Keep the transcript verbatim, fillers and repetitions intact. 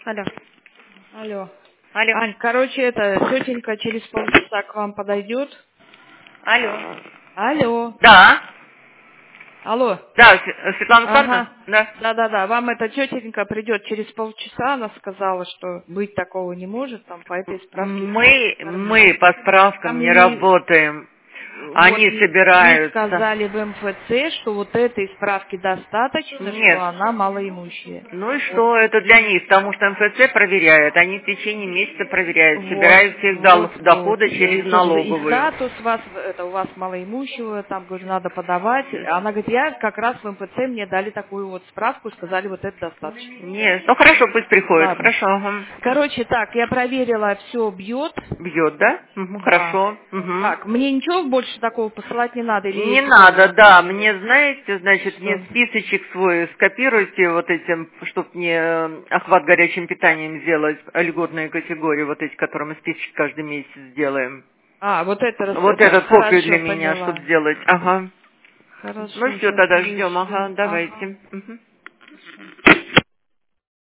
Алло. Алло. Алло. Ань, короче, это, тетенька через полчаса к вам подойдет. Алло. Алло. Да. Алло. Да, С- Светлана Александровна? Ага. Да. Да-да-да, вам эта тетенька придет через полчаса, она сказала, что быть такого не может, там по этой справке Мы, оформить. мы по справкам Там не не, работаем. вот, Они ей собираются. сказали в МФЦ, что вот этой справки достаточно, Нет. что она малоимущая. Ну и Вот. что, это для них, потому что МФЦ проверяют, они в течение месяца проверяют, Вот, собирают всех вот, дол- вот. доходы И, через собственно, и налоговую. статус вас, это у вас малоимущего, там, говорю, надо подавать. Она говорит, я как раз в МФЦ мне дали такую вот справку, сказали, вот это достаточно. Нет, ну хорошо, пусть приходит, Ладно. хорошо. Ага. Короче, так, я проверила, все бьет. Бьет, да? Мгм, Да. хорошо. Мгм. Так, мне ничего больше такого посылать не надо, или Не есть еще у надо, вас да, что-нибудь? мне, знаете, значит, мне Что? списочек свой скопируйте вот этим, чтобы мне э, охват горячим питанием сделать, льготные категории, вот эти, которые мы списочек каждый месяц сделаем. А, вот это, рас- Вот это этот копию для хорошо, меня, чтобы поняла. сделать. Ага. Ну Хорошо, все, сейчас тогда ждем, вышлю. ага, Ага. давайте. Мгм.